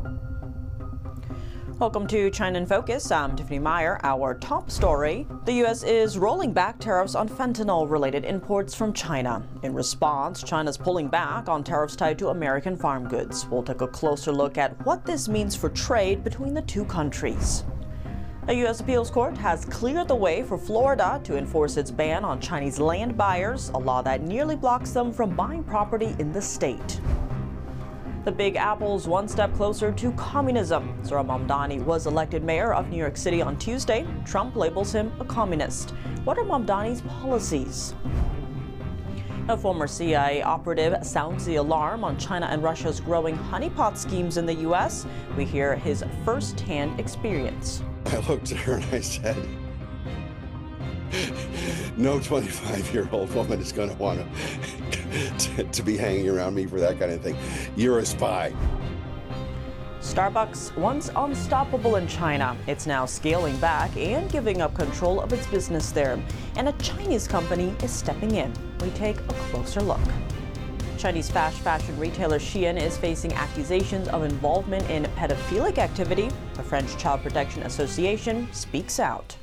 Welcome to China in Focus. I'm Tiffany Meyer. Our top story: the U.S. is rolling back tariffs on fentanyl-related imports from China. In response, China's pulling back on tariffs tied to American farm goods. We'll take a closer look at what this means for trade between the two countries. A U.S. appeals court has cleared the way for Florida to enforce its ban on Chinese land buyers, a law that nearly blocks them from buying property in the state. The Big Apple's one step closer to communism. Zohran Mamdani was elected mayor of New York City on Tuesday. Trump labels him a communist. What are Mamdani's policies? A former CIA operative sounds the alarm on China and Russia's growing honeypot schemes in the U.S. We hear his first-hand experience. I looked at her and I said, no 25-year-old woman is going to want to be hanging around me for that kind of thing. You're a spy. Starbucks, once unstoppable in China, it's now scaling back and giving up control of its business there. And a Chinese company is stepping in. We take a closer look. Chinese fast fashion retailer Shein is facing accusations of involvement in pedophilic activity. The French Child Protection Association speaks out.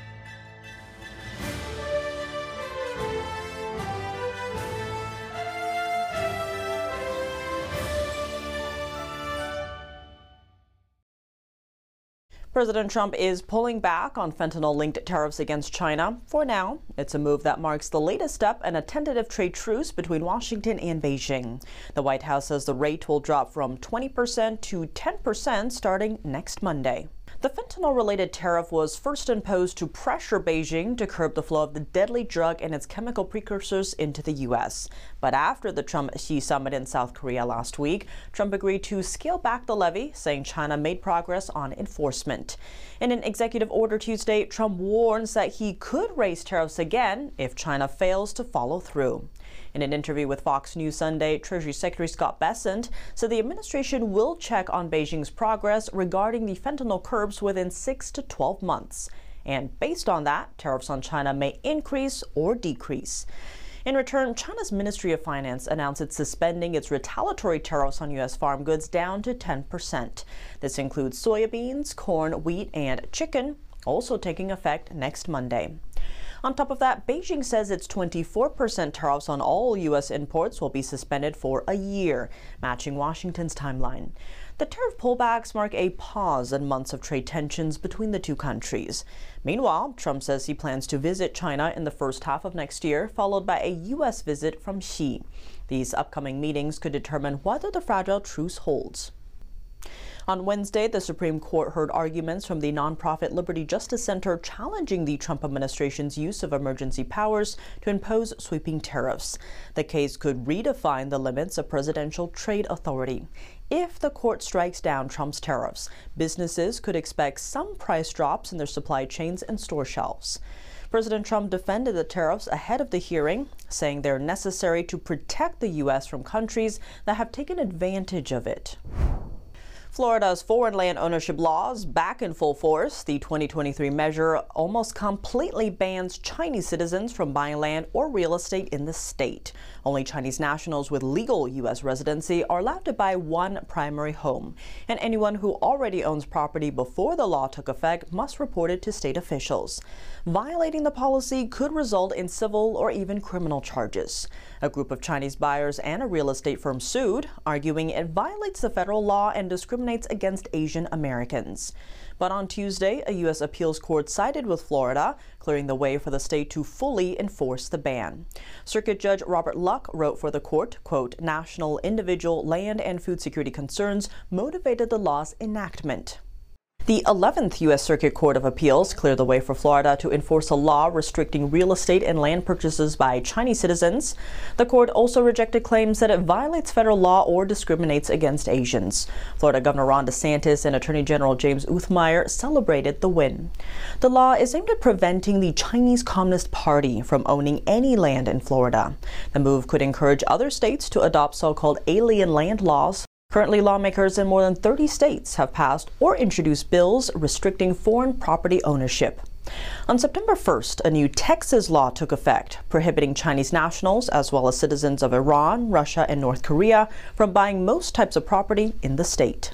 President Trump is pulling back on fentanyl-linked tariffs against China. For now, it's a move that marks the latest step in a tentative trade truce between Washington and Beijing. The White House says the rate will drop from 20% to 10% starting next Monday. The fentanyl-related tariff was first imposed to pressure Beijing to curb the flow of the deadly drug and its chemical precursors into the U.S. But after the Trump-Xi summit in South Korea last week, Trump agreed to scale back the levy, saying China made progress on enforcement. In an executive order Tuesday, Trump warns that he could raise tariffs again if China fails to follow through. In an interview with Fox News Sunday, Treasury Secretary Scott Bessent said the administration will check on Beijing's progress regarding the fentanyl curbs within 6 to 12 months. And based on that, tariffs on China may increase or decrease. In return, China's Ministry of Finance announced it's suspending its retaliatory tariffs on U.S. farm goods down to 10%. This includes soybeans, corn, wheat, and chicken, also taking effect next Monday. On top of that, Beijing says its 24% tariffs on all U.S. imports will be suspended for a year, matching Washington's timeline. The tariff pullbacks mark a pause in months of trade tensions between the two countries. Meanwhile, Trump says he plans to visit China in the first half of next year, followed by a U.S. visit from Xi. These upcoming meetings could determine whether the fragile truce holds. On Wednesday, the Supreme Court heard arguments from the nonprofit Liberty Justice Center challenging the Trump administration's use of emergency powers to impose sweeping tariffs. The case could redefine the limits of presidential trade authority. If the court strikes down Trump's tariffs, businesses could expect some price drops in their supply chains and store shelves. President Trump defended the tariffs ahead of the hearing, saying they're necessary to protect the U.S. from countries that have taken advantage of it. Florida's foreign land ownership laws back in full force. The 2023 measure almost completely bans Chinese citizens from buying land or real estate in the state. Only Chinese nationals with legal U.S. residency are allowed to buy one primary home. And anyone who already owns property before the law took effect must report it to state officials. Violating the policy could result in civil or even criminal charges. A group of Chinese buyers and a real estate firm sued, arguing it violates the federal law and discriminates against Asian Americans. But on Tuesday, a U.S. appeals court sided with Florida, clearing the way for the state to fully enforce the ban. Circuit Judge Robert Luck wrote for the court, quote, "National, individual, land, and food security concerns motivated the law's enactment." The 11th U.S. Circuit Court of Appeals cleared the way for Florida to enforce a law restricting real estate and land purchases by Chinese citizens. The court also rejected claims that it violates federal law or discriminates against Asians. Florida Governor Ron DeSantis and Attorney General James Othmeier celebrated the win. The law is aimed at preventing the Chinese Communist Party from owning any land in Florida. The move could encourage other states to adopt so-called alien land laws. Currently, lawmakers in more than 30 states have passed or introduced bills restricting foreign property ownership. On September 1st, a new Texas law took effect, prohibiting Chinese nationals, as well as citizens of Iran, Russia, and North Korea, from buying most types of property in the state.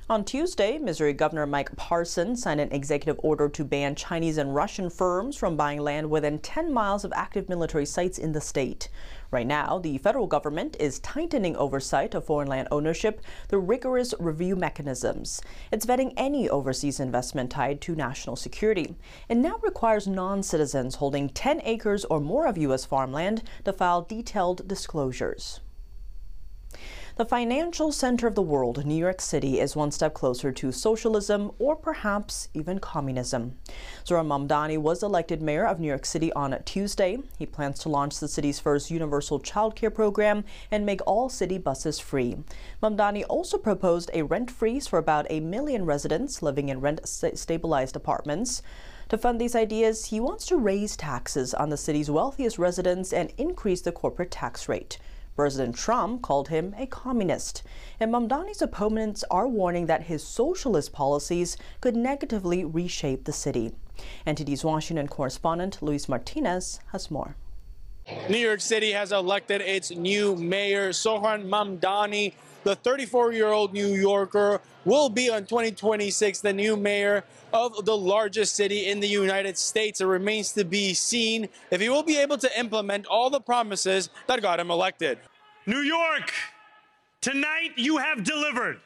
On Tuesday, Missouri Governor Mike Parson signed an executive order to ban Chinese and Russian firms from buying land within 10 miles of active military sites in the state. Right now, the federal government is tightening oversight of foreign land ownership through rigorous review mechanisms. It's vetting any overseas investment tied to national security. It now requires non-citizens holding 10 acres or more of U.S. farmland to file detailed disclosures. The financial center of the world, New York City, is one step closer to socialism or perhaps even communism. Zohran Mamdani was elected mayor of New York City on Tuesday. He plans to launch the city's first universal childcare program and make all city buses free. Mamdani also proposed a rent freeze for about 1 million residents living in rent-stabilized apartments. To fund these ideas, he wants to raise taxes on the city's wealthiest residents and increase the corporate tax rate. President Trump called him a communist, and Mamdani's opponents are warning that his socialist policies could negatively reshape the city. NTD's Washington correspondent Luis Martinez has more. New York City has elected its new mayor, Zohran Mamdani. The 34-year-old New Yorker will be on 2026 the new mayor of the largest city in the United States. It remains to be seen if he will be able to implement all the promises that got him elected. New York, tonight you have delivered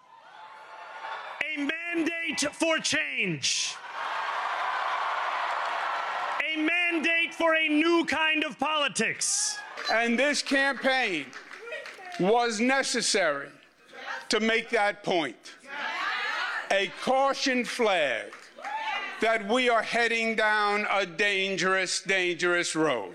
a mandate for change, a mandate for a new kind of politics. And this campaign was necessary to make that point. A caution flag that we are heading down a dangerous, dangerous road.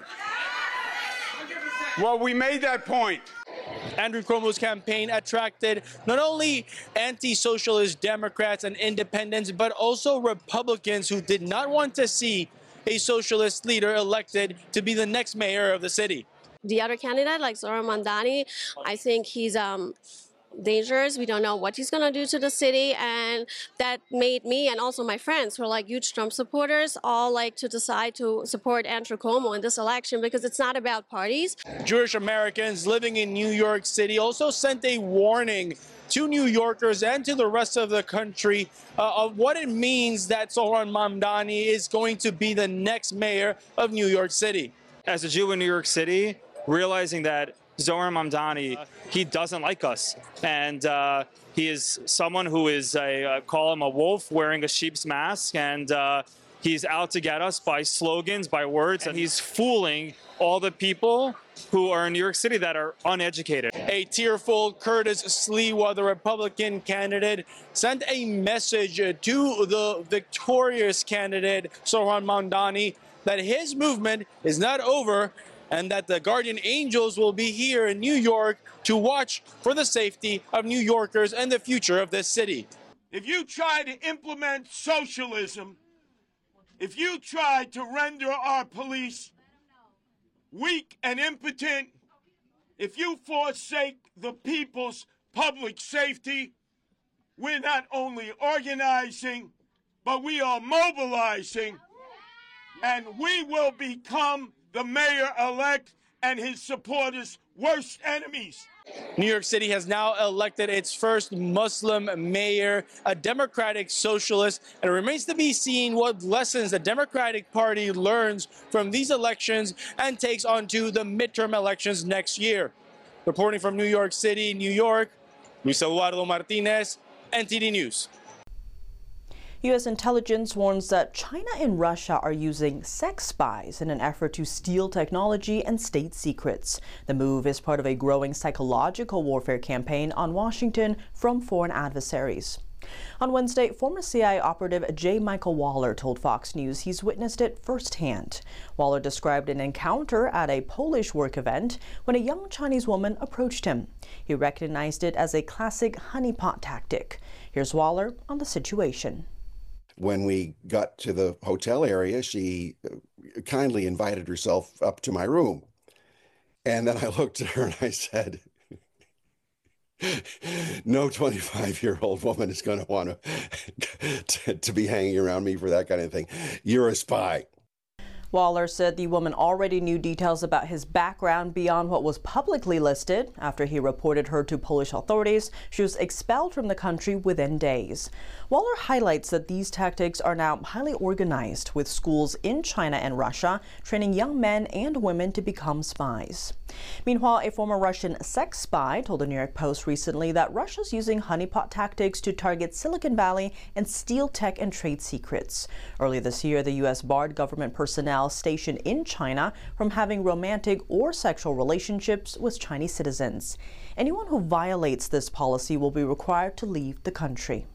Well, we made that point. Andrew Cuomo's campaign attracted not only anti-socialist Democrats and independents, but also Republicans who did not want to see a socialist leader elected to be the next mayor of the city. The other candidate, like Zohran Mamdani, I think he's dangerous. We don't know what he's going to do to the city, and that made me and also my friends who are like huge Trump supporters all like to decide to support Andrew Cuomo in this election because it's not about parties. Jewish Americans living in New York City also sent a warning to New Yorkers and to the rest of the country of what it means that Zohran Mamdani is going to be the next mayor of New York City. As a Jew in New York City, realizing that Zohran Mamdani, he doesn't like us. And he is someone who is, call him a wolf wearing a sheep's mask. And he's out to get us by slogans, by words. And he's fooling all the people who are in New York City that are uneducated. A tearful Curtis Sliwa, the Republican candidate, sent a message to the victorious candidate, Zohran Mamdani, that his movement is not over and that the Guardian Angels will be here in New York to watch for the safety of New Yorkers and the future of this city. If you try to implement socialism, if you try to render our police weak and impotent, if you forsake the people's public safety, we're not only organizing, but we are mobilizing, and we will become the mayor-elect and his supporters' worst enemies. New York City has now elected its first Muslim mayor, a Democratic socialist, and it remains to be seen what lessons the Democratic Party learns from these elections and takes on to the midterm elections next year. Reporting from New York City, New York, Luis Eduardo Martinez, NTD News. U.S. intelligence warns that China and Russia are using sex spies in an effort to steal technology and state secrets. The move is part of a growing psychological warfare campaign on Washington from foreign adversaries. On Wednesday, former CIA operative J. Michael Waller told Fox News he's witnessed it firsthand. Waller described an encounter at a Polish work event when a young Chinese woman approached him. He recognized it as a classic honeypot tactic. Here's Waller on the situation. When we got to the hotel area, she kindly invited herself up to my room. And then I looked at her and I said, no 25-year-old woman is going to want to be hanging around me for that kind of thing. You're a spy. Waller said the woman already knew details about his background beyond what was publicly listed. After he reported her to Polish authorities, she was expelled from the country within days. Waller highlights that these tactics are now highly organized, with schools in China and Russia training young men and women to become spies. Meanwhile, a former Russian sex spy told the New York Post recently that Russia's using honeypot tactics to target Silicon Valley and steal tech and trade secrets. Earlier this year, the U.S. barred government personnel stationed in China from having romantic or sexual relationships with Chinese citizens. Anyone who violates this policy will be required to leave the country.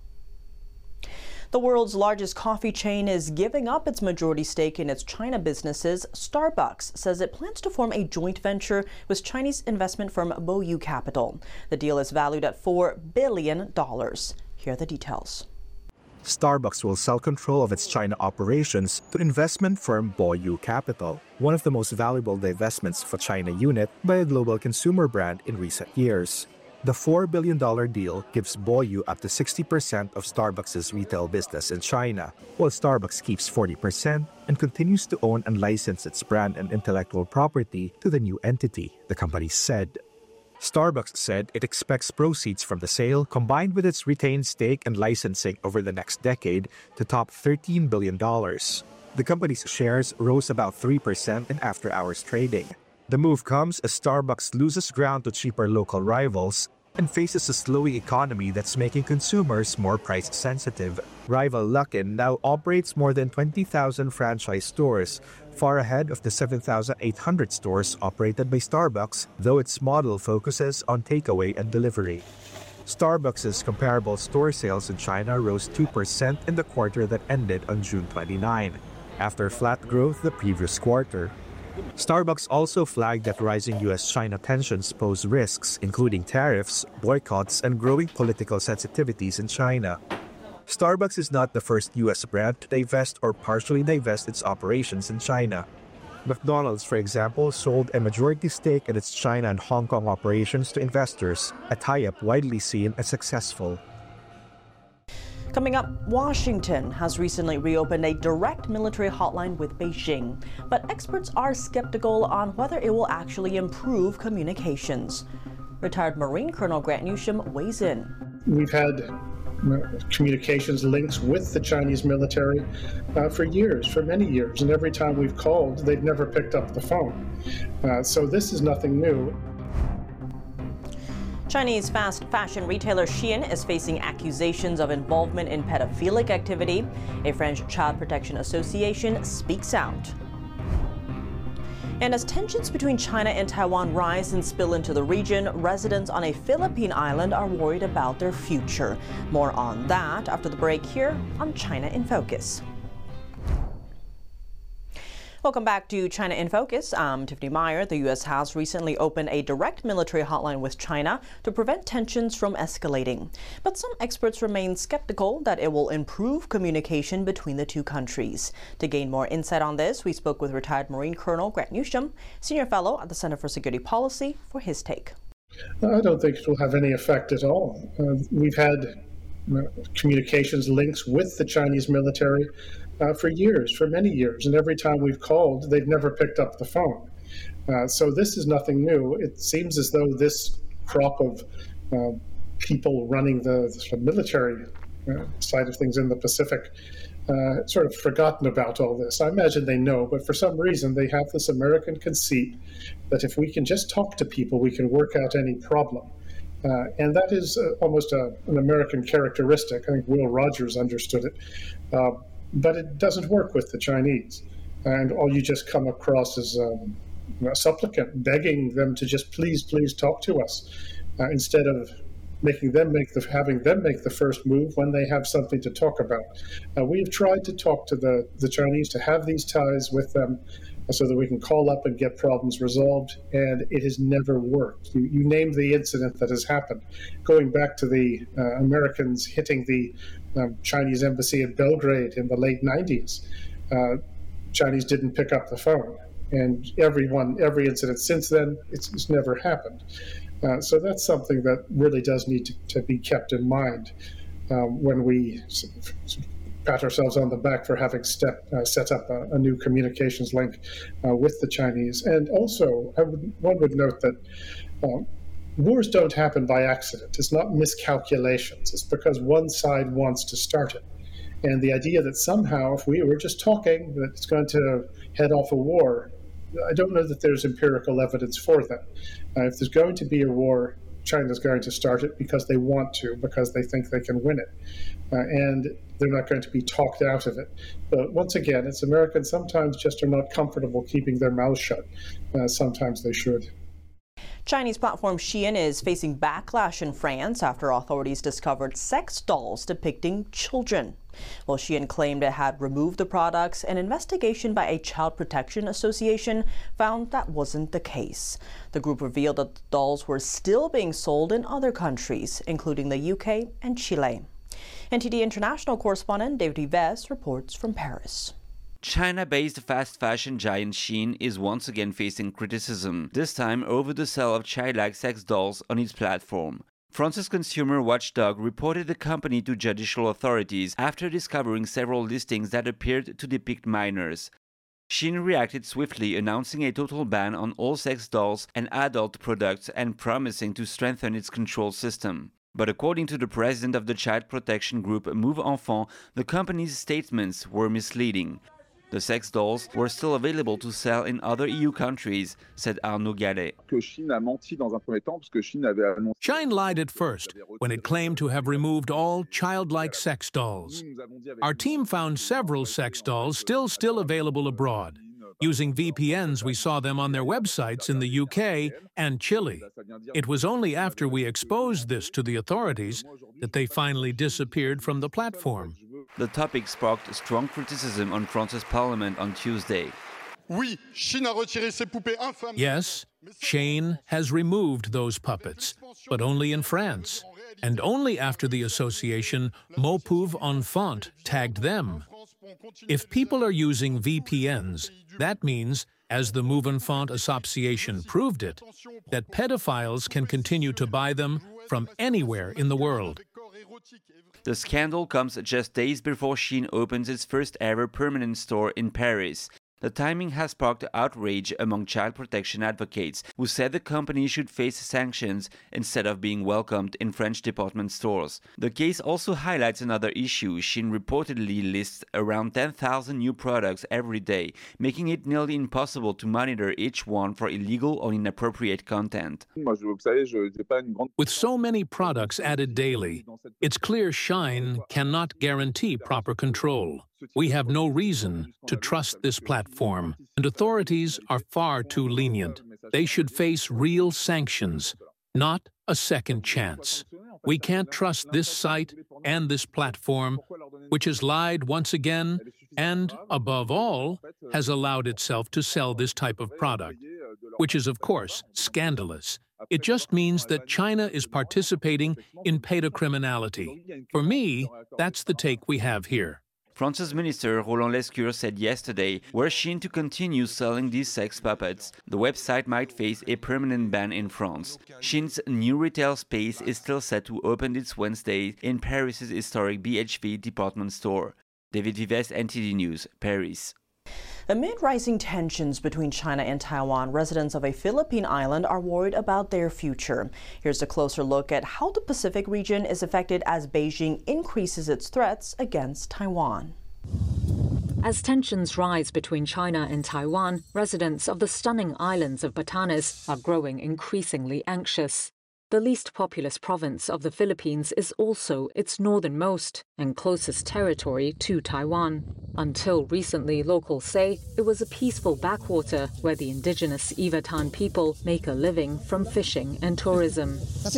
The world's largest coffee chain is giving up its majority stake in its China businesses. Starbucks says it plans to form a joint venture with Chinese investment firm Boyu Capital. The deal is valued at $4 billion. Here are the details. Starbucks will sell control of its China operations to investment firm Boyu Capital, one of the most valuable divestments for China unit by a global consumer brand in recent years. The $4 billion deal gives Boyu up to 60% of Starbucks' retail business in China, while Starbucks keeps 40% and continues to own and license its brand and intellectual property to the new entity, the company said. Starbucks said it expects proceeds from the sale, combined with its retained stake and licensing over the next decade, to top $13 billion. The company's shares rose about 3% in after-hours trading. The move comes as Starbucks loses ground to cheaper local rivals and faces a slowing economy that's making consumers more price-sensitive. Rival Luckin now operates more than 20,000 franchise stores, far ahead of the 7,800 stores operated by Starbucks, though its model focuses on takeaway and delivery. Starbucks' comparable store sales in China rose 2% in the quarter that ended on June 29, after flat growth the previous quarter. Starbucks also flagged that rising U.S.-China tensions pose risks, including tariffs, boycotts, and growing political sensitivities in China. Starbucks is not the first U.S. brand to divest or partially divest its operations in China. McDonald's, for example, sold a majority stake in its China and Hong Kong operations to investors, a tie-up widely seen as successful. Coming up, Washington has recently reopened a direct military hotline with Beijing, but experts are skeptical on whether it will actually improve communications. Retired Marine Colonel Grant Newsham weighs in. We've had communications links with the Chinese military for years, for many years, and every time we've called, they've never picked up the phone. So this is nothing new. Chinese fast fashion retailer Shein is facing accusations of involvement in pedophilic activity. A French child protection association speaks out. And as tensions between China and Taiwan rise and spill into the region, residents on a Philippine island are worried about their future. More on that after the break here on China in Focus. Welcome back to China in Focus. I'm Tiffany Meyer. The U.S. has recently opened a direct military hotline with China to prevent tensions from escalating. But some experts remain skeptical that it will improve communication between the two countries. To gain more insight on this, we spoke with retired Marine Colonel Grant Newsham, Senior Fellow at the Center for Security Policy, for his take. I don't think it will have any effect at all. We've had communications links with the Chinese military for years, for many years, and every time we've called, they've never picked up the phone. So this is nothing new. It seems as though this crop of people running the military side of things in the Pacific sort of forgotten about all this. I imagine they know, but for some reason they have this American conceit that if we can just talk to people, we can work out any problem. And that is almost an American characteristic. I think Will Rogers understood it. But it doesn't work with the Chinese. And all you just come across is a supplicant begging them to just please talk to us, instead of having them make the first move when they have something to talk about. We've tried to talk to the Chinese, to have these ties with them so that we can call up and get problems resolved, and it has never worked. You named the incident that has happened, going back to the Americans hitting the Chinese embassy in Belgrade in the late 90s. Chinese didn't pick up the phone, and every incident since then, it's never happened. So that's something that really does need to be kept in mind when we pat ourselves on the back for having set up a new communications link with the Chinese. And also, one would note that wars don't happen by accident. It's not miscalculations. It's because one side wants to start it. And the idea that somehow, if we were just talking, that it's going to head off a war, I don't know that there's empirical evidence for that. If there's going to be a war, China's going to start it because they want to, because they think they can win it. And they're not going to be talked out of it. But once again, it's Americans sometimes just are not comfortable keeping their mouths shut. Sometimes they should. Chinese platform Shein is facing backlash in France after authorities discovered sex dolls depicting children. Well, Shein claimed it had removed the products. An investigation by a child protection association found that wasn't the case. The group revealed that the dolls were still being sold in other countries, including the UK and Chile. NTD International correspondent David Yves reports from Paris. China-based fast fashion giant Shein is once again facing criticism, this time over the sale of childlike sex dolls on its platform. France's consumer watchdog reported the company to judicial authorities after discovering several listings that appeared to depict minors. Shein reacted swiftly, announcing a total ban on all sex dolls and adult products and promising to strengthen its control system. But according to the president of the child protection group Move Enfant, the company's statements were misleading. The sex dolls were still available to sell in other EU countries, said Arnaud Gallet. Shein lied at first when it claimed to have removed all childlike sex dolls. Our team found several sex dolls still available abroad. Using VPNs, we saw them on their websites in the UK and Chile. It was only after we exposed this to the authorities that they finally disappeared from the platform. The topic sparked strong criticism on France's parliament on Tuesday. Yes, Shein has removed those puppets, but only in France, and only after the association Mopouv Enfant tagged them. If people are using VPNs, that means, as the Move Enfant Association proved it, that pedophiles can continue to buy them from anywhere in the world. The scandal comes just days before Shein opens its first ever permanent store in Paris. The timing has sparked outrage among child protection advocates who said the company should face sanctions instead of being welcomed in French department stores. The case also highlights another issue. Shein reportedly lists around 10,000 new products every day, making it nearly impossible to monitor each one for illegal or inappropriate content. With so many products added daily, it's clear Shein cannot guarantee proper control. We have no reason to trust this platform, and authorities are far too lenient. They should face real sanctions, not a second chance. We can't trust this site and this platform, which has lied once again and, above all, has allowed itself to sell this type of product, which is, of course, scandalous. It just means that China is participating in pedocriminality. For me, that's the take we have here. France's minister Roland Lescure said yesterday, were Shein to continue selling these sex puppets, the website might face a permanent ban in France. Shein's new retail space is still set to open this Wednesday in Paris's historic BHV department store. David Vives, NTD News, Paris. Amid rising tensions between China and Taiwan, residents of a Philippine island are worried about their future. Here's a closer look at how the Pacific region is affected as Beijing increases its threats against Taiwan. As tensions rise between China and Taiwan, residents of the stunning islands of Batanes are growing increasingly anxious. The least populous province of the Philippines is also its northernmost and closest territory to Taiwan. Until recently, locals say it was a peaceful backwater where the indigenous Ivatan people make a living from fishing and tourism.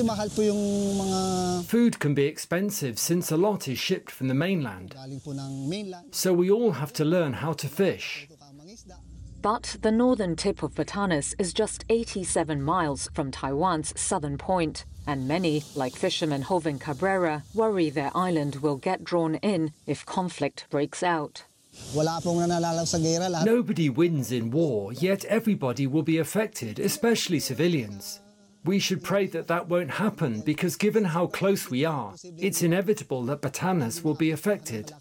Food can be expensive since a lot is shipped from the mainland. So we all have to learn how to fish. But the northern tip of Batanes is just 87 miles from Taiwan's southern point, and many, like fisherman Joven Cabrera, worry their island will get drawn in if conflict breaks out. Nobody wins in war, yet everybody will be affected, especially civilians. We should pray that that won't happen because given how close we are, it's inevitable that Batanes will be affected.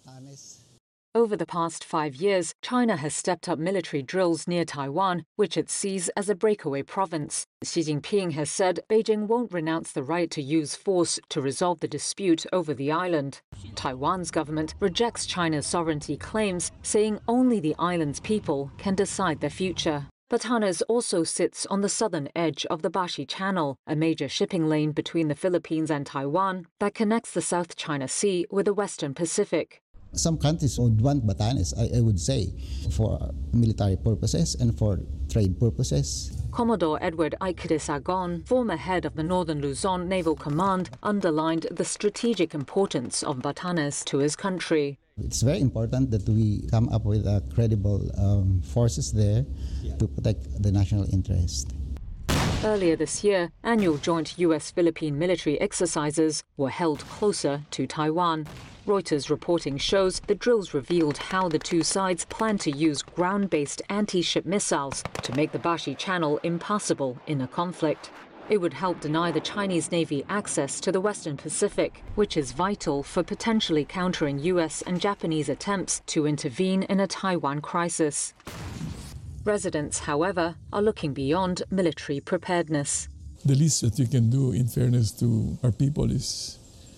Over the past 5 years, China has stepped up military drills near Taiwan, which it sees as a breakaway province. Xi Jinping has said Beijing won't renounce the right to use force to resolve the dispute over the island. Taiwan's government rejects China's sovereignty claims, saying only the island's people can decide their future. Batanes also sits on the southern edge of the Bashi Channel, a major shipping lane between the Philippines and Taiwan that connects the South China Sea with the Western Pacific. Some countries would want Batanes, I would say, for military purposes and for trade purposes. Commodore Edward Aikide-Sagon, former head of the Northern Luzon Naval Command, underlined the strategic importance of Batanes to his country. It's very important that we come up with credible forces there to protect the national interest. Earlier this year, annual joint US-Philippine military exercises were held closer to Taiwan. Reuters reporting shows the drills revealed how the two sides plan to use ground-based anti-ship missiles to make the Bashi Channel impassable in a conflict. It would help deny the Chinese Navy access to the Western Pacific, which is vital for potentially countering US and Japanese attempts to intervene in a Taiwan crisis. Residents, however, are looking beyond military preparedness. The least that you can do, in fairness to our people, is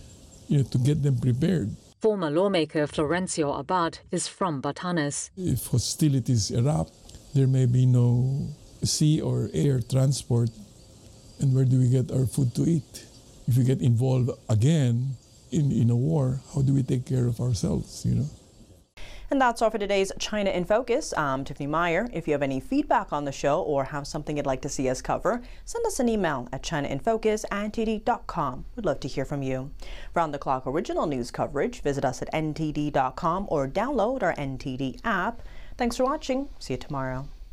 to get them prepared. Former lawmaker Florencio Abad is from Batanes. If hostilities erupt, there may be no sea or air transport. And where do we get our food to eat? If we get involved again in a war, how do we take care of ourselves, And that's all for today's China in Focus. I'm Tiffany Meyer. If you have any feedback on the show or have something you'd like to see us cover, send us an email at chinainfocus@ntd.com. We'd love to hear from you. Round-the-clock original news coverage, visit us at ntd.com or download our NTD app. Thanks for watching. See you tomorrow.